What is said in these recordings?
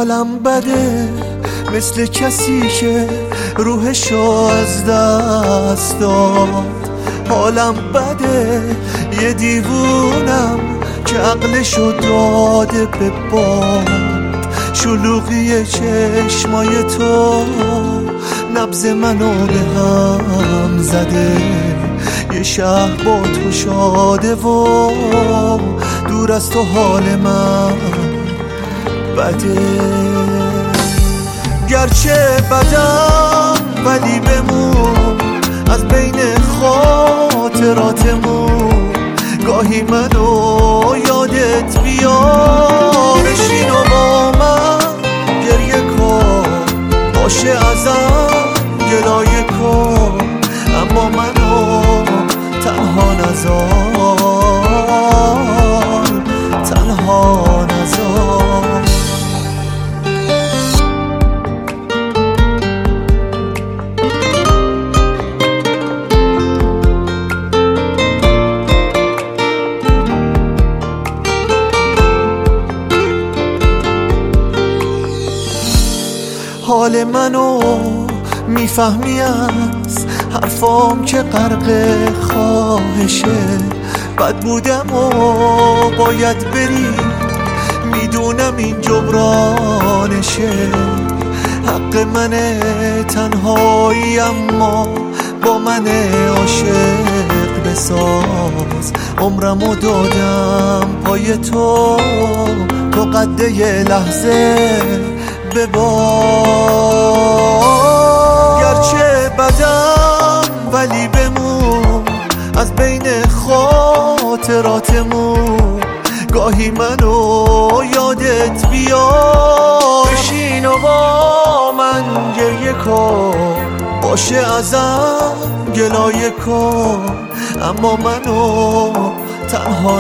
حالم بده مثل کسی که روحشو از دست داد. حالم بده یه دیوونم که عقلشو داده به باد. شلوغی چشمای تو نبض منو به هم زده. یه شهر با تو شاده و دور از تو حال من بده. گرچه بدم ولی بمون از بین خاطراتمون. گاهی منو یادت بیار، بشین و با من گریه کن، باشه ازم گلایه کن، اما منو تنها نذار، تنها نذار. حال منو میفهمی از حرفام که غرق خواهشه. بد بودم و باید بری، میدونم این جبرانشه. حق منه تنهایی، اما با من عاشق بساز. عمرمو دادم پای تو، تو قد یه لحظه ببار. گرچه بدم ولی بمون از بین خاطراتمون. گاهی منو یادت بیار، بشین و با من گریه کن، باشه ازم گلایه کن، اما منو تنها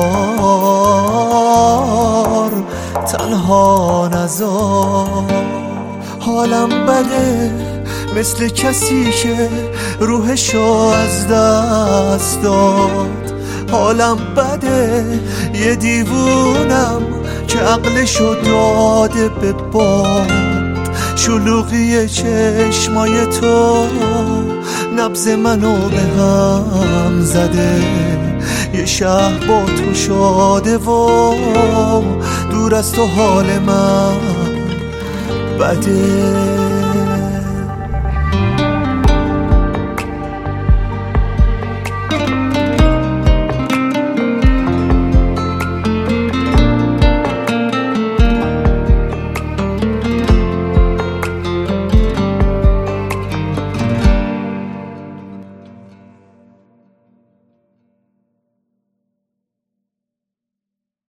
نذار، تنها نذار. حالم بده مثل کسی که روحشو از دست داد. حالم بده یه دیوونم که عقلشو داده به باد. شلوغی چشمای تو نبض منو به هم زده. یه شهر با تو شاده و دور از تو حال من بده.